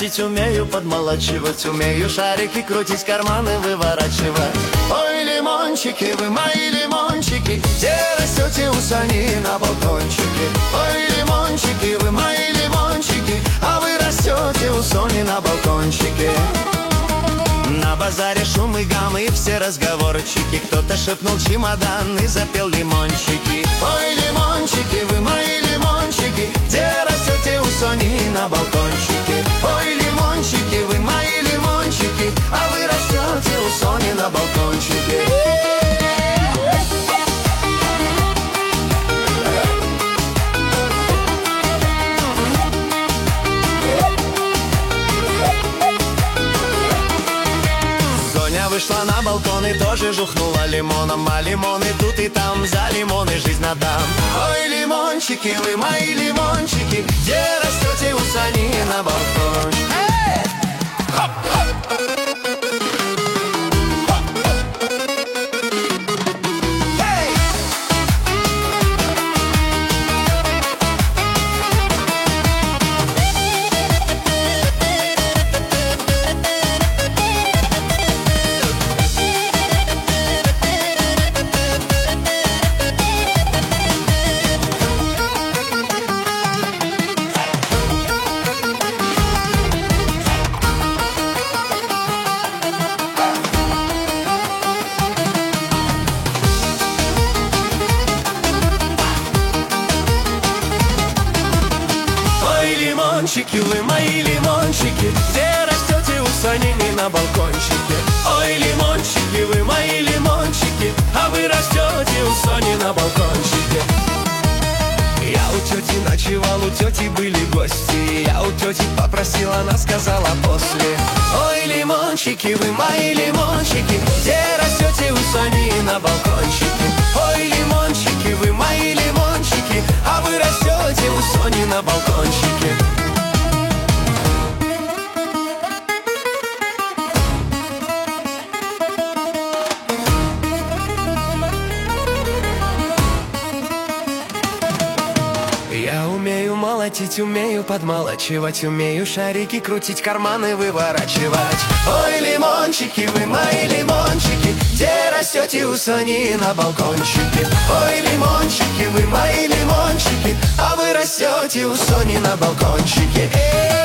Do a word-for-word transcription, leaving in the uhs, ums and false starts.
молотить умею, подмолачивать умею, шарики крутить, карманы выворачивать. Ой, лимончики, вы мои лимончики, где растете у сани на балкончике. Ой, лимончики, вы мои лимончики, а вы растете у Сони на балкончике. На базаре шум и гам и все разговорчики, кто-то шепнул чемодан и запел лимончики. Ой, лимончики, вы мои лимончики, где растете у Сони на балкончике. Ой, лимончики, вы мои лимончики, а вы растете у Сони на балкончике. Вышла на балкон и тоже жухнула лимоном, а лимоны тут и там, за лимоны жизнь отдам. Ой, лимончики, вы мои лимончики, где растете у сани на балкон. Лимончики, вы мои лимончики, где растете у Сони на балкончике. Ой, лимончики, вы мои лимончики, а вы растете у Сони на балкончике. Я у тети ночевал, у тети были гости, я у тети попросила, она сказала после. Ой, лимончики, вы мои лимончики, где растете у Сони на балкончике. Ой, лимончики, вы мои лимончики, а вы растете у Сони на балкончике. Я умею молотить, умею подмолачивать, умею шарики крутить, карманы выворачивать. Ой, лимончики, вы мои лимончики, где растете у Сони на балкончике. Ой, лимончики, вы мои лимончики, а вы растете у Сони на балкончике.